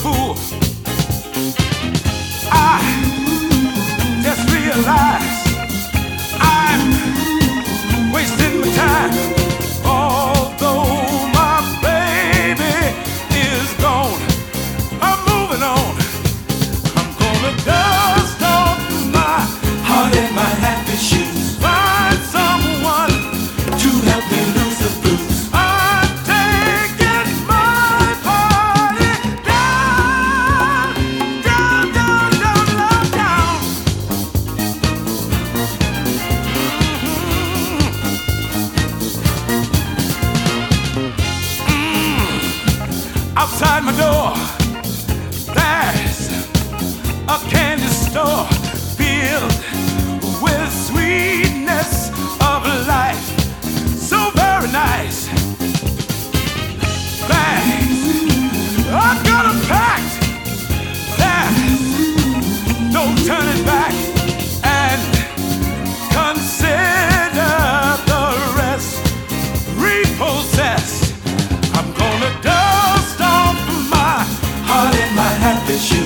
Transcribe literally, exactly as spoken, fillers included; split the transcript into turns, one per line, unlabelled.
fool. I just realized I'm wasting my time. Although my baby is gone, I'm moving on. I'm gonna dust off my heart and my happy shoes. Find someone to help me lose the blues. I'm taking my party down, down, down, down, down, down. Mm-hmm. Outside my door, there's a candy store filled with sweetness of life. So very nice. Thanks. I got a pact. There's no turning back. And consider the rest repossessed. I'm gonna dust off my heart and my happy shoes.